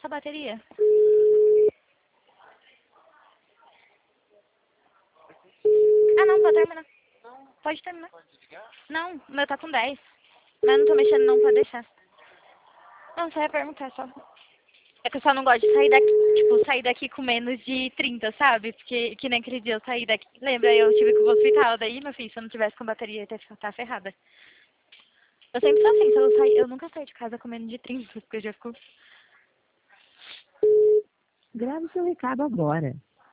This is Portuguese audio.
essa bateria? Ah, não, pode terminar. Pode terminar. Não, o meu tá com 10. Mas eu não tô mexendo não, pode deixar. Não, só ia perguntar só. É que eu só não gosto de sair daqui, tipo, sair daqui com menos de 30, sabe? Porque que nem aquele dia eu saí daqui. Lembra, eu tive que ir pro hospital, daí, meu filho, se eu não tivesse com bateria, eu ia ter que estar ferrada. Eu sempre sou assim, se eu sair, eu nunca saio de casa com menos de 30, porque eu já fico. Grave seu recado agora.